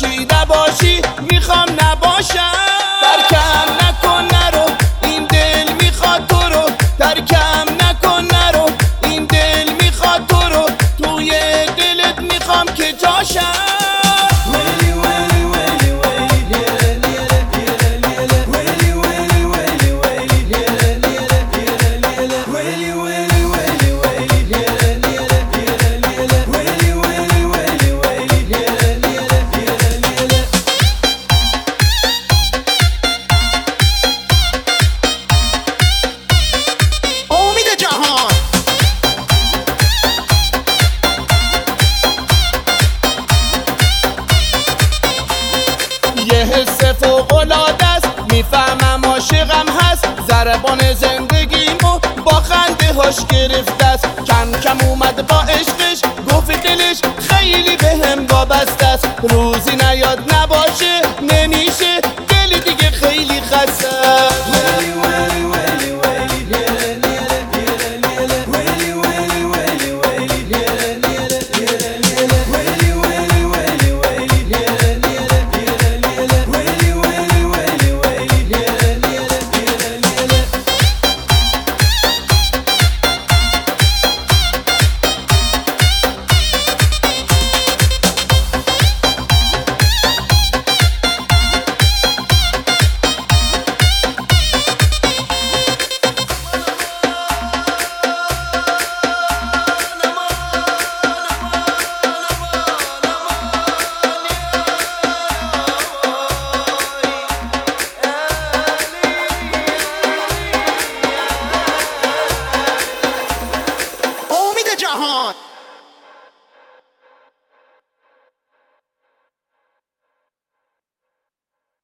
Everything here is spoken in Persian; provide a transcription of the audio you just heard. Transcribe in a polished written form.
باشی نباشی میخوام نباشم. ترکم نکن نرو این دل میخواد تو رو، ترکم نکن نرو این دل میخواد تو رو، توی دلت میخوام که جاشم. یه حس فوق‌العاده است، میفهمم عاشقم هست، ضربان زندگیمو با خنده هاش گرفته است. کم کم اومد با عشقش، گفت دلش خیلی بهم وابسته است. روزی نیاد نباشه نمیشه، دل دیگه خیلی خسته است. جهان